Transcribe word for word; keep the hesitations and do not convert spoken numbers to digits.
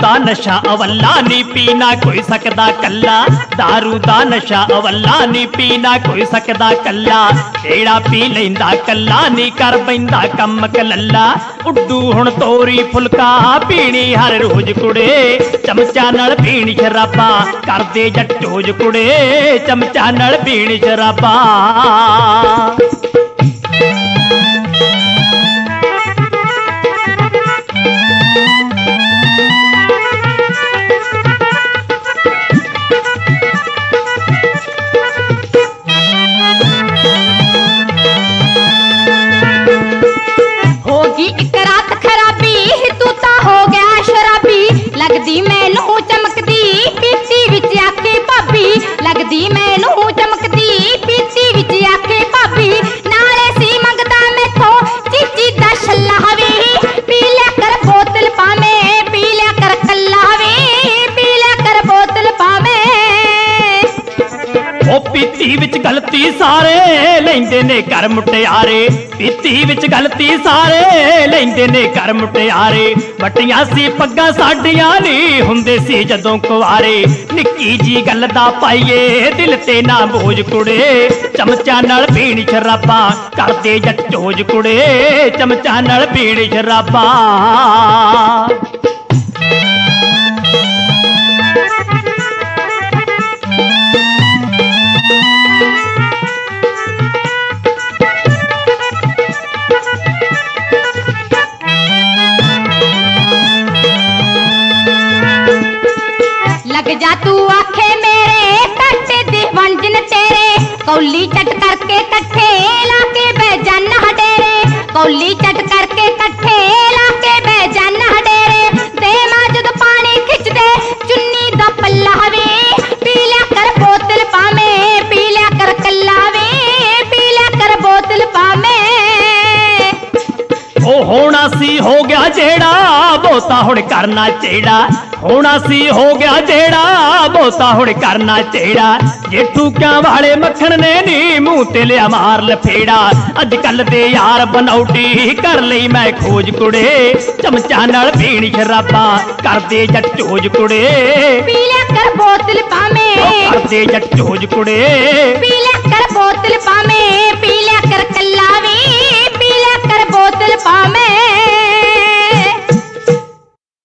दा नशा अवल्ला नी पीना कोई सकदा कल्ला, दारू दा नशा अवल्ला नी पीना कोई सकदा कल्ला, जेड़ा पी लैंदा कल्ला नी कर बैंदा कम कलल्ला। उड्डू हुण तोरी फुलका पीनी हर रोज कुड़े, चमचा नाल पीनी शराबा करदे जट चोज कुड़े, चमचा नाल पीनी शराबा। एक रात खराबी तू ता हो गया शराबी, लगदी मैनू चमकदी पीती विच आखे भाभी, लगदी मैनू चमकदी पीती विच आखे भाभी। नाले सी मंगदा मैथों चीची दा छल्ला वे, पी लिया कर बोतल पावें पी लिया कर कल्ला वे, पी लिया कर बोतल पावें। ओ पीती विच गलती सारे लैंदे ने घर मुटियारे, पीती विच गलती सारे लैंदे ने घर मुटियारे। वटियां सी पग्गां साडियां नी हुंदे सी जदों कुआरे, निक्की जी गल दा पाईए दिल ते ना बोझ कुड़े, चमचा नाल पीनी शराबा करदे जट चोज कुड़े, चमचा नाल पीनी शराबा। लग जा तू आखे मेरे कट्टे दी वंजन तेरे, कौली चट करके कट्ठे लाके बह जाना डेरे, कौली चट करके कट्ठे लाके बह जाना डेरे। दे मां जद पानी खिच दे चुन्नी दा पल्ला वे, पी लिया कर बोतल पावें पी लिया कर कल्ला वे, पी लिया कर बोतल पावें। ओ होना सी हो गया जेड़ा बोता हुण करना चेड़ा, होना सी हो गया जेड़ा बोता हुण करना चेड़ा। जेठू क्या वाले मक्खन ने नी मुंह ते लिया मार लफेड़ा, अजकल दे यार बनौटी कर लई मैं खोज कुड़े, चमचा नाल पीनी शराबा करदे जट चोज कुड़े, पी लिया कर बोतल पावें करदे जट चोज कुड़े, पी लिया कर बोतल पावें।